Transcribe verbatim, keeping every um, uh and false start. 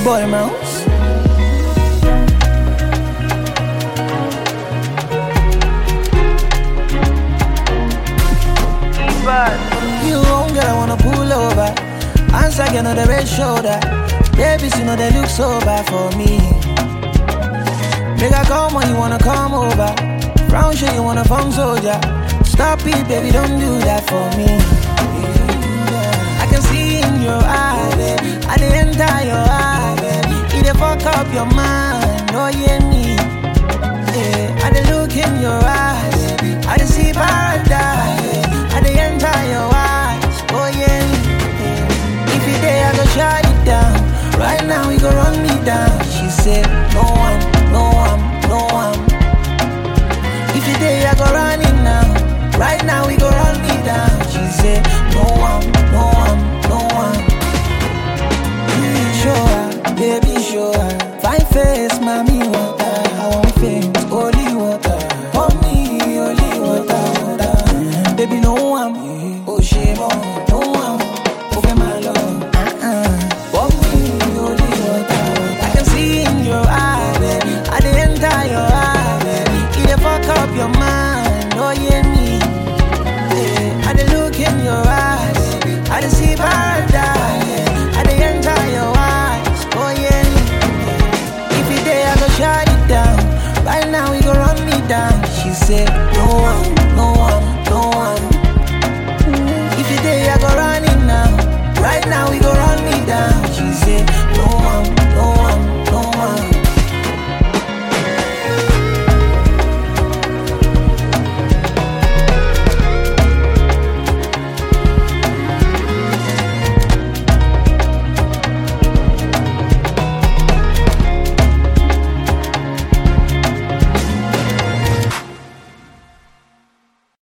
boy mouse. You won't girl, I wanna pull over. Answer, you know the red shoulder. Babies, you know they look so bad for me. Make I come when you wanna come over. Round shit, you wanna phone soldier. Stop it, baby, don't do that for me. I can see in your eyes, baby. I didn't enter your eyes, baby. It dey fuck up your mind, oh yeah me. Yeah, I did look in your eyes, baby. I did see paradise. I did enter your eyes, oh yeah me. Yeah. If you there, I go shut it down. Right now, we go run me down. She said, no one, no one, no one. If you there, I go run it now. Right now we go run me down. She said, no one, no one, no one. Show her, baby, show her. Fine face, mommy, water. I want fame, holy water. For me, holy water, water. Baby, no one, oh shame, no one. Over my love, uh-uh. For me, holy water. I can see in your eye, baby. I did enter your eye, baby. It dey fuck up your mind, oh yeah me. I dey look in your eyes, I dey see paradise. I dey enter your eyes, oh yeah. If you there, I go shut it down. Right now we go run me down. She said,